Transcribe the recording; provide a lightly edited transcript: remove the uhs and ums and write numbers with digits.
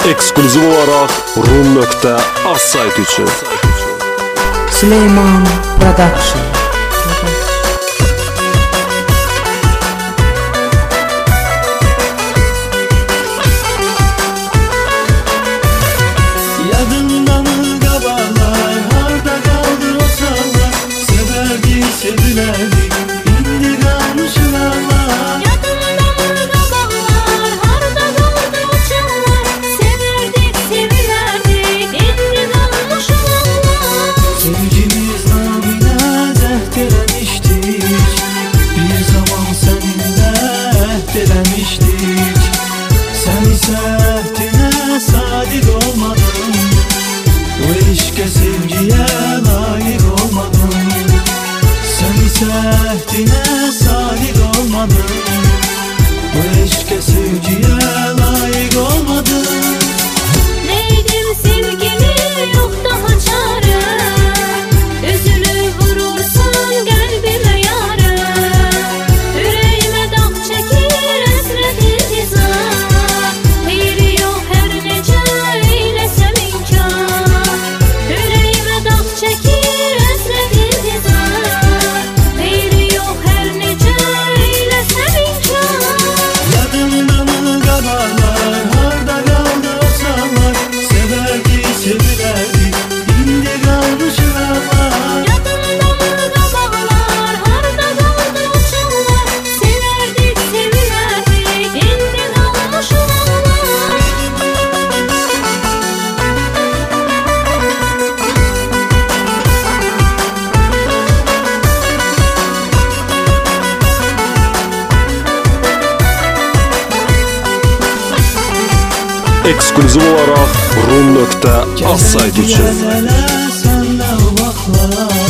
Ekskluziv olarak Rum.az saytı için. Süleyman Production. Yadında mı gabalar, harda kaldı o sallar, severdi sevilerdi, indi kalmış ılarlar. Yadında mı gabalar, harda kaldı o çallar, severdik sevilerdik, indi kalmış ılarlar. Sevgimiz namine zehdelemiştik, bir zaman seninle ehdelemiştik. Sen ise ehdine sadık olmadın, bu işke sevgiye layık olmadın. Sen ise ehdine sadık olmadın, bu işke sevgiye layık olmadın. Neydim sevgili yok daha çare, üzülüp vurursun kalbime yara. Yüreğime dağ çekir esret iltizam, heyri yok her nece eylesem inkar. Yüreğime dağ çekir esret iltizam, heyri yok her nece eylesem inkar. Yadında mı gabalar, harda kaldı o sallar, severdi sevilerdi, indi kalmış ılarlar. Yadında mı gabalar, harda kaldı o çallar, severdik sevilerdik, indi kalmış ılarlar. Ekskluziv olarak Rum.az saytı için. Geceler senle uvaklar,